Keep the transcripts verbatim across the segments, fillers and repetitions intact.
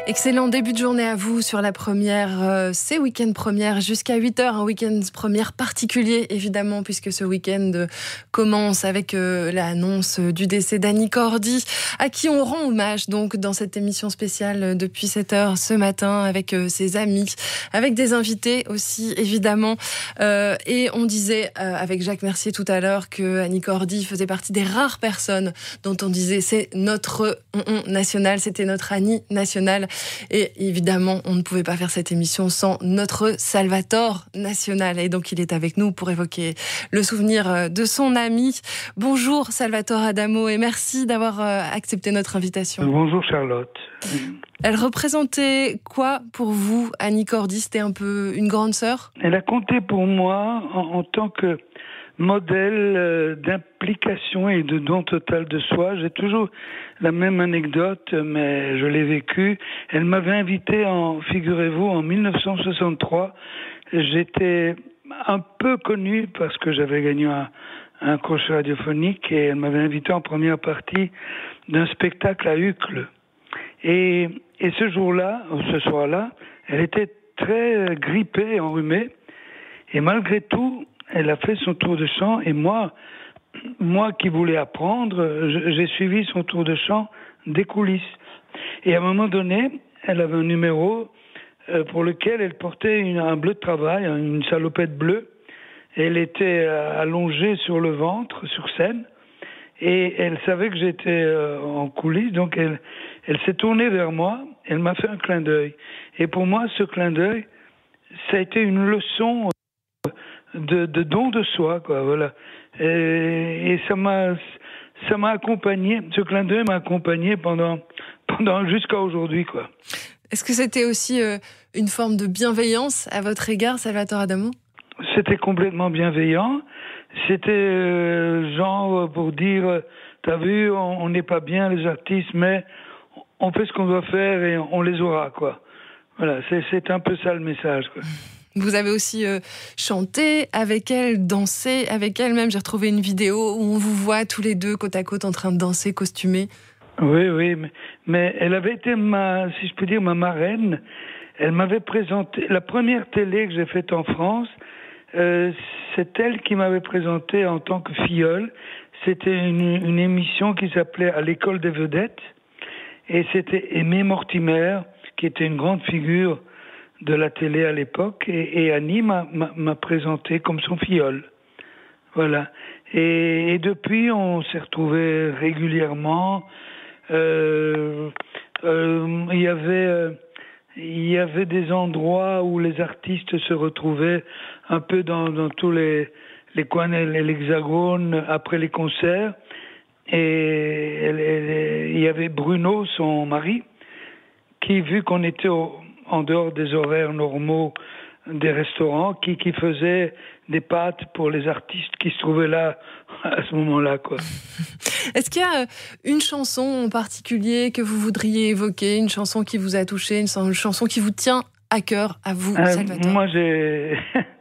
Excellent début de journée à vous sur la première, euh, c'est week-end première jusqu'à huit heures, un week-end première particulier évidemment puisque ce week-end commence avec euh, l'annonce du décès d'Annie Cordy, à qui on rend hommage donc dans cette émission spéciale depuis sept heures ce matin avec euh, ses amis, avec des invités aussi évidemment. Euh, et on disait euh, avec Jacques Mercier tout à l'heure que Annie Cordy faisait partie des rares personnes dont on disait c'est notre on, on national, c'était notre Annie nationale. Et évidemment, on ne pouvait pas faire cette émission sans notre Salvatore national. Et donc, il est avec nous pour évoquer le souvenir de son ami. Bonjour Salvatore Adamo et merci d'avoir accepté notre invitation. Bonjour Charlotte. Elle représentait quoi pour vous, Annie Cordy? C'était un peu une grande sœur? Elle a compté pour moi en, en tant que modèle euh, d'implication et de don total de soi. J'ai toujours la même anecdote, mais je l'ai vécue. Elle m'avait invité, en, figurez-vous, en dix-neuf cent soixante-trois. J'étais un peu connu parce que j'avais gagné un, un crochet radiophonique et elle m'avait invité en première partie d'un spectacle à Uccle. Et, et ce jour-là, ou ce soir-là, elle était très grippée, enrhumée. Et malgré tout, elle a fait son tour de chant et moi, moi qui voulais apprendre, j'ai suivi son tour de chant des coulisses. Et à un moment donné, elle avait un numéro pour lequel elle portait une, un bleu de travail, une salopette bleue. Et elle était allongée sur le ventre, sur scène. Et elle savait que j'étais en coulisses, donc elle, elle s'est tournée vers moi. Elle m'a fait un clin d'œil. Et pour moi, ce clin d'œil, ça a été une leçon de, de don de soi, quoi, voilà. Et, et ça m'a, ça m'a accompagné, ce clin d'œil m'a accompagné pendant, pendant jusqu'à aujourd'hui, quoi. Est-ce que c'était aussi euh, une forme de bienveillance à votre égard, Salvatore Adamo? C'était complètement bienveillant. C'était euh, genre pour dire, t'as vu, on n'est pas bien les artistes, mais on fait ce qu'on doit faire et on les aura, quoi. Voilà, c'est, c'est un peu ça le message, quoi. Vous avez aussi euh, chanté avec elle, dansé avec elle même. J'ai retrouvé une vidéo où on vous voit tous les deux côte à côte en train de danser, costumés. Oui, oui, mais, mais elle avait été ma, si je peux dire, ma marraine. Elle m'avait présenté, la première télé que j'ai faite en France, euh, c'est elle qui m'avait présenté en tant que filleule. C'était une, une émission qui s'appelait À l'école des vedettes. Et c'était Aimée Mortimer, qui était une grande figure de la télé à l'époque, et, et Annie m'a, m'a, m'a présenté comme son filleul. Voilà. Et, et depuis, on s'est retrouvés régulièrement. Euh, euh, il y avait, euh, il y avait des endroits où les artistes se retrouvaient un peu dans, dans tous les, les coins de l'Hexagone après les concerts. Et elle, elle, il y avait Bruno, son mari, qui, vu qu'on était au, en dehors des horaires normaux des restaurants, qui, qui faisait des pâtes pour les artistes qui se trouvaient là à ce moment-là, quoi. Est-ce qu'il y a une chanson en particulier que vous voudriez évoquer, une chanson qui vous a touché, une, une chanson qui vous tient à cœur, à vous, euh, Salvatore? Moi, j'ai...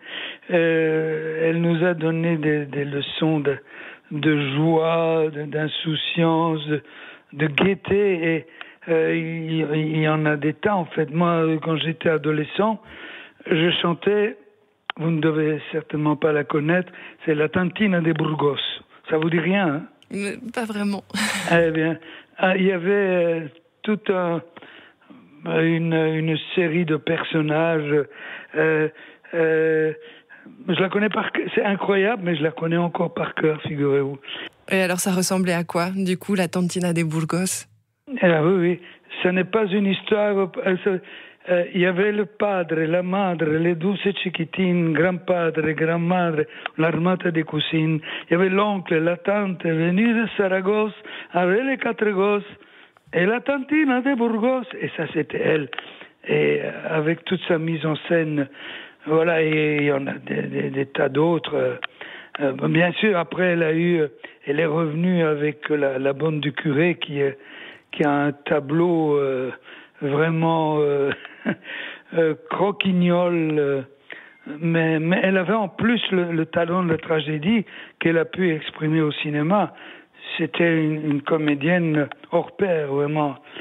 euh, elle nous a donné des, des leçons de, de joie, de, d'insouciance, de, de gaieté, et euh, il, il y en a des tas, en fait. Moi, quand j'étais adolescent, je chantais, vous ne devez certainement pas la connaître, c'est la Tantina de Burgos. Ça vous dit rien, hein? Mais pas vraiment. Eh bien, il y avait euh, toute un, une, une série de personnages. Euh, euh, je la connais par cœur, c'est incroyable, mais je la connais encore par cœur, figurez-vous. Et alors, ça ressemblait à quoi, du coup, la Tantina de Burgos? Ah oui, oui. Ce n'est pas une histoire... Euh, Euh, il y avait le padre, la madre, les douze chiquitines, grand-padre, grand-madre, l'armata des cousines. Il y avait l'oncle, la tante, venue de Saragosse, avec les quatre gosses, et la tantina de Burgos. Et ça, c'était elle. Et avec toute sa mise en scène, voilà, et il y en a des, des, des tas d'autres. Euh, bien sûr, après, elle a eu, elle est revenue avec la, la bonne du curé, qui, qui a un tableau... Euh, vraiment euh, euh, croquignole, euh, mais, mais elle avait en plus le, le talent de la tragédie qu'elle a pu exprimer au cinéma. C'était une, une comédienne hors pair, vraiment.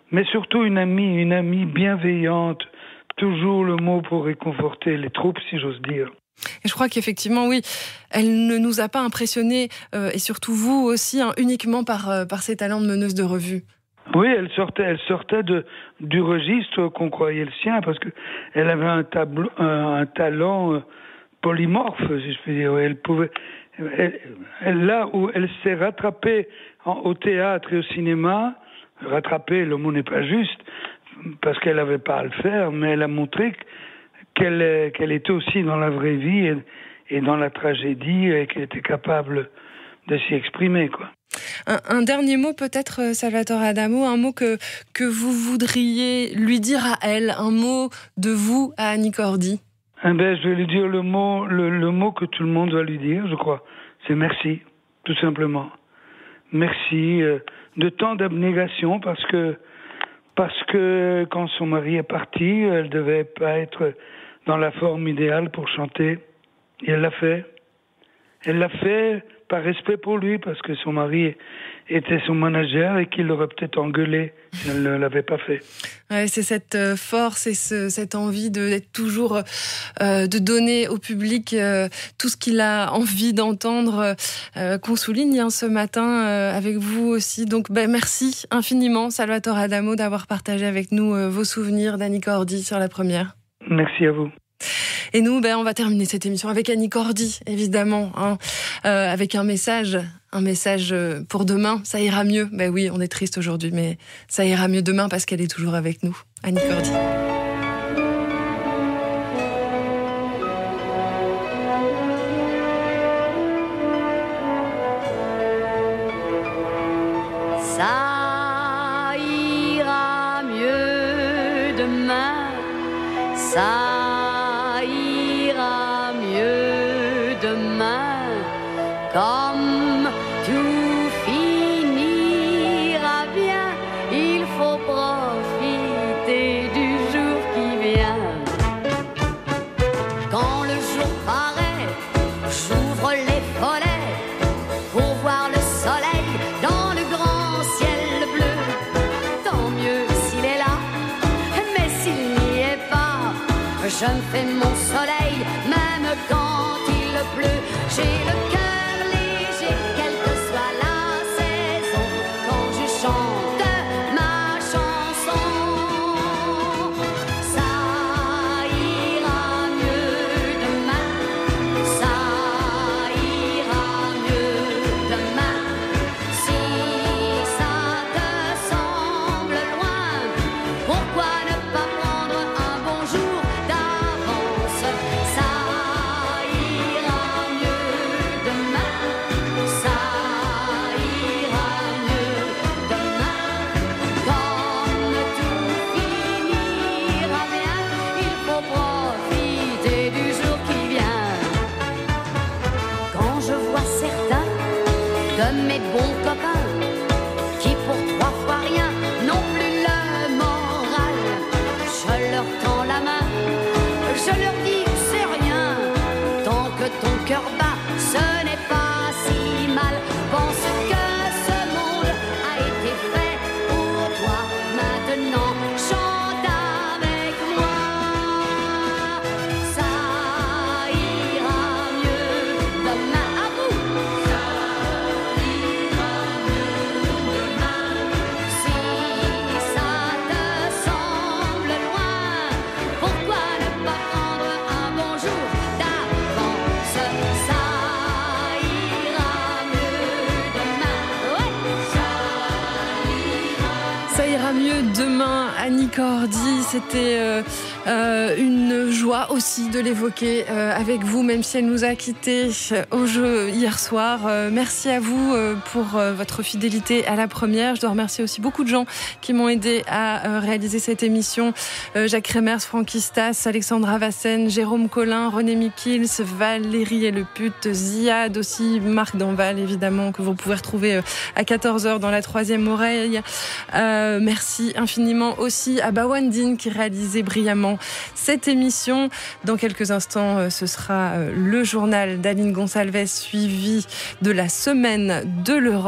mais surtout une amie, une amie bienveillante, toujours le mot pour réconforter les troupes, si j'ose dire. Et je crois qu'effectivement, oui, elle ne nous a pas impressionnés, euh, et surtout vous aussi, hein, uniquement par, euh, par ses talents de meneuse de revue. Oui, elle sortait, elle sortait de, du registre qu'on croyait le sien, parce que elle avait un, tableau, un, un talent euh, polymorphe, si je puis dire. Elle pouvait, elle, elle, là où elle s'est rattrapée en, au théâtre et au cinéma, rattrapée, le mot n'est pas juste, parce qu'elle n'avait pas à le faire, mais elle a montré qu'elle, qu'elle était aussi dans la vraie vie et, et dans la tragédie, et qu'elle était capable de s'y exprimer, quoi. Un, un dernier mot peut-être, Salvatore Adamo, un mot que, que vous voudriez lui dire à elle, un mot de vous à Annie Cordy. Eh ben, je vais lui dire le mot, le, le mot que tout le monde va lui dire, je crois. C'est merci, tout simplement. Merci euh, de tant d'abnégation, parce que parce que quand son mari est parti, elle devait pas être dans la forme idéale pour chanter. Et elle l'a fait. Elle l'a fait par respect pour lui, parce que son mari était son manager et qu'il l'aurait peut-être engueulé si elle ne l'avait pas fait. Ouais, c'est cette force et ce, cette envie de, d'être toujours, euh, de donner au public euh, tout ce qu'il a envie d'entendre, euh, qu'on souligne hein, ce matin euh, avec vous aussi. Donc ben, merci infiniment, Salvatore Adamo, d'avoir partagé avec nous euh, vos souvenirs d'Annie Cordy sur la première. Merci à vous. Et nous, ben, on va terminer cette émission avec Annie Cordy, évidemment, hein, euh, avec un message, un message pour demain. Ça ira mieux. Ben oui, on est triste aujourd'hui, mais ça ira mieux demain parce qu'elle est toujours avec nous. Annie Cordy. Ça ira mieux demain. Ça comme tout finira bien, il faut profiter du jour qui vient. Quand le jour paraît, j'ouvre les volets pour voir le soleil dans le grand ciel bleu. Tant mieux s'il est là, mais s'il n'y est pas, je me fais mon soleil, même quand il pleut. J'ai le cœur mes bons copains qui pour trois fois rien n'ont plus le moral. Je leur tends la main, je leur dis c'est rien, tant que ton cœur bat, ce n'est pas si mal. Pense que ce monde a été fait pour toi, maintenant chante avec moi. Ça ira mieux demain, à vous. Mieux demain, Annie Cordy, c'était euh, euh, une joie aussi de l'évoquer euh, avec vous, même si elle nous a quittés au jeu hier soir. Euh, merci à vous euh, pour euh, votre fidélité à la première. Je dois remercier aussi beaucoup de gens qui m'ont aidé à euh, réaliser cette émission. Euh, Jacques Remers, Francky Stas, Alexandra Vassen, Jérôme Collin, René Mikils, Valérie et le pute, Ziad aussi, Marc Danval évidemment, que vous pouvez retrouver euh, à quatorze heures dans la troisième oreille. Euh, merci Merci infiniment aussi à Bawandine qui réalisait brillamment cette émission. Dans quelques instants, ce sera le journal d'Aline Gonçalves suivi de la semaine de l'Europe.